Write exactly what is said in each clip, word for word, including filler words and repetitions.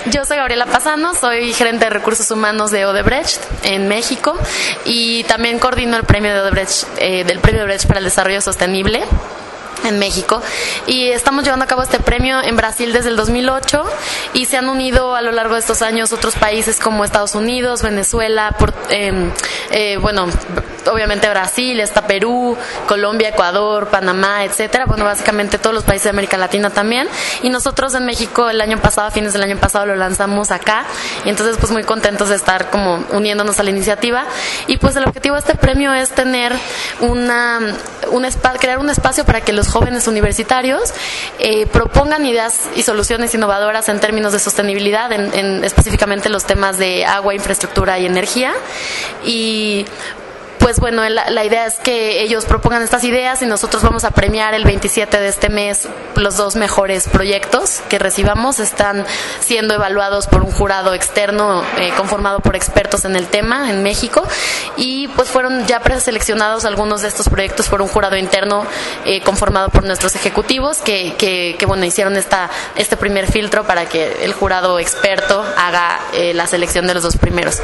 Yo soy Gabriela Pazano, soy gerente de recursos humanos de Odebrecht en México y también coordino el premio de Odebrecht, eh, del premio Odebrecht para el desarrollo sostenible en México, y estamos llevando a cabo este premio en Brasil desde el dos mil ocho y se han unido a lo largo de estos años otros países como Estados Unidos, Venezuela, por, eh, eh, bueno, obviamente Brasil, está Perú, Colombia, Ecuador, Panamá, etcétera. Bueno, básicamente todos los países de América Latina también, y nosotros en México el año pasado, a fines del año pasado, lo lanzamos acá, y entonces pues muy contentos de estar como uniéndonos a la iniciativa. Y pues el objetivo de este premio es tener una, un spa, crear un espacio para que los jóvenes universitarios eh, propongan ideas y soluciones innovadoras en términos de sostenibilidad, en, en específicamente los temas de agua, infraestructura y energía. Y pues bueno, la, la idea es que ellos propongan estas ideas y nosotros vamos a premiar el veintisiete de este mes los dos mejores proyectos que recibamos. Están siendo evaluados por un jurado externo eh, conformado por expertos en el tema en México, y pues fueron ya preseleccionados algunos de estos proyectos por un jurado interno eh, conformado por nuestros ejecutivos que, que, que bueno, hicieron esta, este primer filtro para que el jurado experto haga eh, la selección de los dos primeros.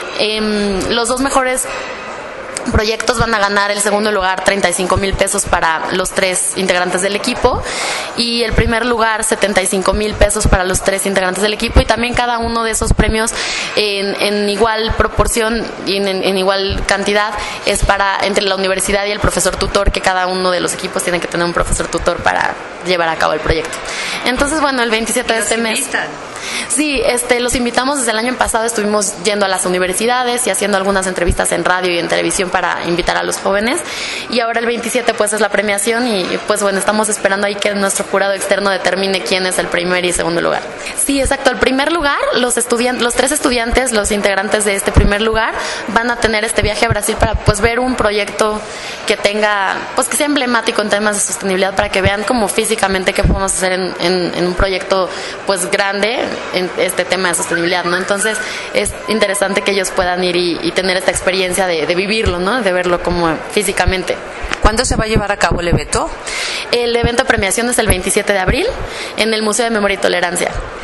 Eh, los dos mejores proyectos van a ganar el segundo lugar treinta y cinco mil pesos para los tres integrantes del equipo, y el primer lugar setenta y cinco mil pesos para los tres integrantes del equipo, y también cada uno de esos premios en, en igual proporción y en, en igual cantidad es para entre la universidad y el profesor tutor, que cada uno de los equipos tiene que tener un profesor tutor para llevar a cabo el proyecto. Entonces bueno, el veintisiete de este mes sí, este, los invitamos. Desde el año pasado estuvimos yendo a las universidades y haciendo algunas entrevistas en radio y en televisión para invitar a los jóvenes, y ahora el veintisiete pues es la premiación, y pues bueno, estamos esperando ahí que nuestro jurado externo determine quién es el primer y segundo lugar. Sí, exacto, el primer lugar, los estudiantes, los tres estudiantes, los integrantes de este primer lugar van a tener este viaje a Brasil para pues ver un proyecto que tenga, pues que sea emblemático en temas de sostenibilidad, para que vean como físicamente qué podemos hacer en, en, en un proyecto pues grande en este tema de sostenibilidad, ¿no? Entonces es interesante que ellos puedan ir y, y tener esta experiencia de, de vivirlo, ¿no? De verlo como físicamente. ¿Cuándo se va a llevar a cabo el evento? El evento de premiación es el veintisiete de abril en el Museo de Memoria y Tolerancia.